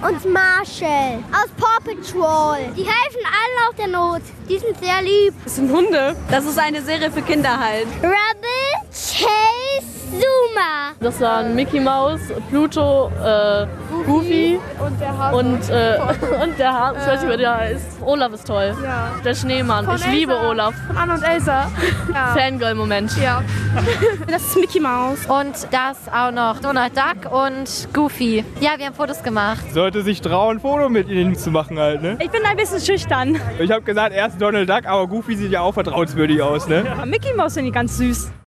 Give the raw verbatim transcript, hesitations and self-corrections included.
und Marshall aus Paw Patrol. Die helfen allen aus der Not. Die sind sehr lieb. Das sind Hunde. Das ist eine Serie für Kinder halt. Rubble, Chase, Zuma. Das waren Mickey Mouse, Pluto, äh, Goofy Und der Hase. und, äh, und der Hase, ich weiß nicht, wer der heißt. Olaf ist toll. Ja. Der Schneemann. Von Ich liebe Elsa. Olaf. Von Anna und Elsa. Ja. Fangirl-Moment. Ja. Das ist Mickey Mouse. Und das auch noch Donald Duck und Goofy. Ja, wir haben Fotos gemacht. Sollte sich trauen, ein Foto mit ihnen zu machen halt, ne? Ich bin ein bisschen schüchtern. Ich habe gesagt, erst Donald Duck, aber Goofy sieht ja auch vertrauenswürdig aus, ne? Mickey Mouse finde ich ganz süß.